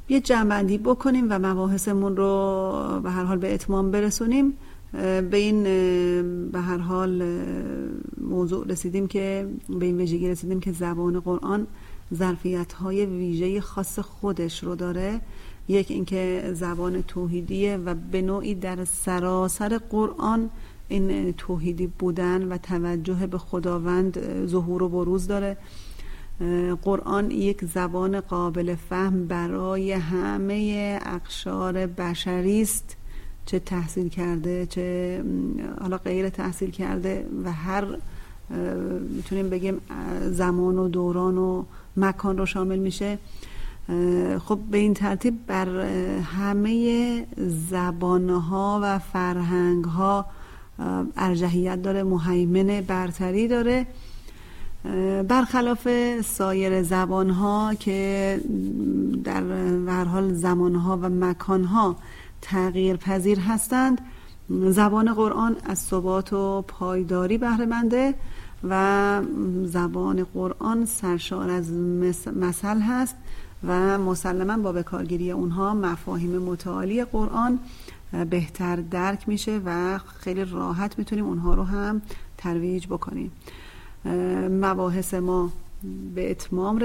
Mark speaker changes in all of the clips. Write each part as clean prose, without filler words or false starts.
Speaker 1: یه جمع‌بندی بکنیم و مباحثمون رو به هر حال به اتمام برسونیم. به این به هر حال موضوع رسیدیم که به این ویژگی رسیدیم که زبان قرآن ظرفیت‌های ویژه خاص خودش رو داره. یک اینکه زبان توحیدیه و به نوعی در سراسر قرآن این توحیدی بودن و توجه به خداوند ظهور و بروز داره. قرآن یک زبان قابل فهم برای همه اقشار بشری است، چه تحصیل کرده چه حالا غیر تحصیل کرده و هر میتونیم بگیم زمان و دوران و مکان رو شامل میشه. خب به این ترتیب بر همه زبانها و فرهنگها ارجحیت داره، مهیمن برتری داره، برخلاف سایر زبانها که در هر حال زمانها و مکانها تغییر پذیر هستند. زبان قرآن از ثبات و پایداری بهره منده و زبان قرآن سرشار از مثل هست و مسلماً با بکارگیری اونها مفاهیم متعالی قرآن بهتر درک میشه و خیلی راحت میتونیم اونها رو هم ترویج بکنیم. مباحث ما به اتمام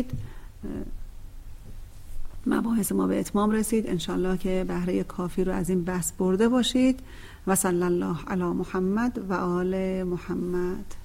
Speaker 1: رسید. انشالله که بهره کافی رو از این بحث برده باشید و صلی الله علی محمد و آل محمد.